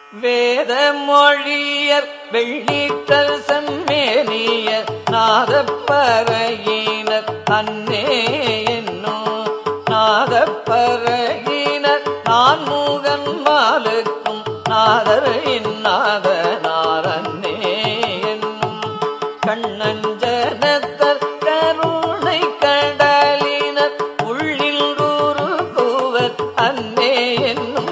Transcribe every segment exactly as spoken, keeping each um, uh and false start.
வேத மொழியர் வெள்ளித்தல் செம்மேனியர் நாதப்பறையினர் அன்னே என்னும் நாதப்பறையினர் நான் முகன் மாலுக்கும் நாதர் இந்நாதனார் அன்னே என்னும் கண்ணஞ்சனத்தர் கருணை கடலினர் உள்ளில் உருகுவர் அன்னே என்னும்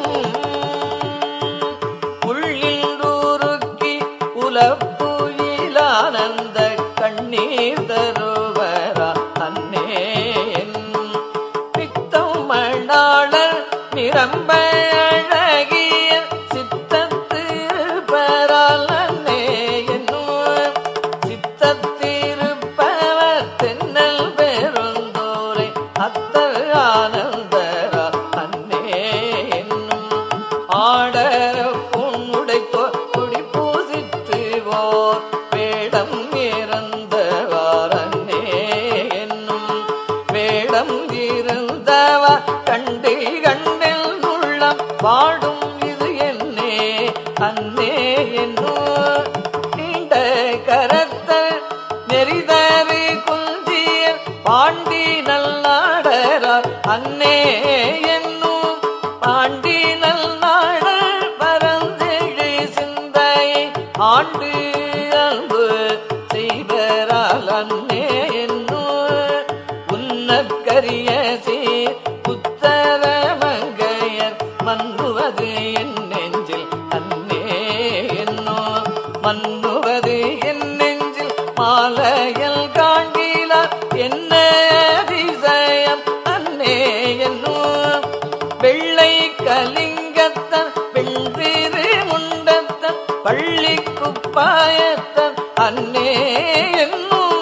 உள்ளில் உருக்கி உலப்புயிலானந்த கண்ணீர் தருவரா அன்னே என்னும் பித்தம் மணாளர் நிரம்ப அழகிய சித்தத்திருப்பரால் அன்னே என்னும் சித்தத்திருப்பவர் தென்னல் பெருந்தோரை அத்தர் ஆனந்தரா அன்னே என்னும் ஆடர பொன்னுடைத்தோர் குடி பூசித்துவோர் வேடம் இறந்தவார் அன்னே என்னும் வேடம் இருந்தவா கண்டு கண்டில் உள்ளம் பாடும் இது என்னே அன்னே என்னும் நீண்ட கரத்த நெறிதரு குஞ்சியர் பாண்டி நல்லாடரார் அன்னே என்னும் பாண்டி நல்லாடர் பரந்தெழு சிந்தையை ஆண்டு அன்பு செய்வரால் அன்னே என்னும் உன்னற்கரிய சீர் புத்தர மங்கையர் மன்னுவது என் நெஞ்சில் அன்னே என்னும் மன்னுவது என் நெஞ்சில் மாலையல் காண்கிலார் என்ன அதிசயம் அன்னே என்னும் வெள்ளை கலிங்கத்தன் வெண்திரு முண்டத்தன் பள்ளி குப்பாயத்தன் அன்னே என்னும்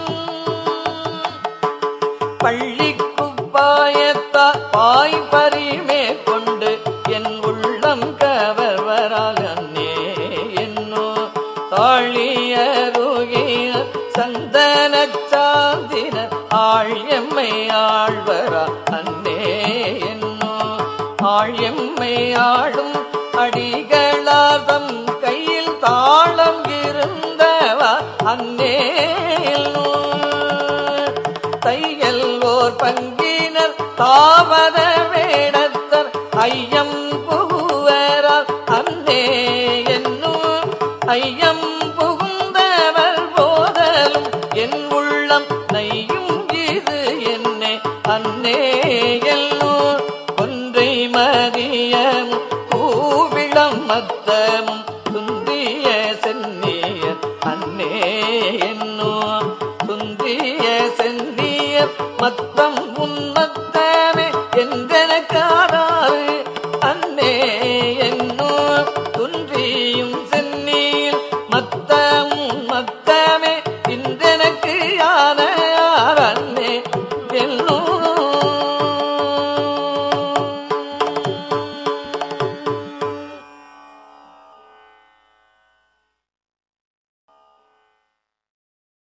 பள்ளி குப்பாயத்தா பாய் பரிமே கொண்டு என் உள்ளம் கவர்வரால் அன்னே என்னும் தாழியருகிய சந்தன சாந்தினர் ஆழ்யம்மை ஆழ்வரா அன்னே என்னும் ஆழ்யம்மை ஆளும் அடிகளாதம் கையில் தாளம் இருந்தவா அன்னே தையல் ஓர் பங்கினர் தாவத வேடத்தர் ஐயம் புகுவரால் அன்னே என்னும் ஐயம் புகுந்தவர் போதலும் என் உள்ளம் நையும் இது என்னே அன்னே என்னும் கொன்றை மதியமும் பூவிளம் மத்தமும் துந்திய சென்னியர் அன்னே என்னும் துந்திய சென்னியர் மத்தம் உன்மத்த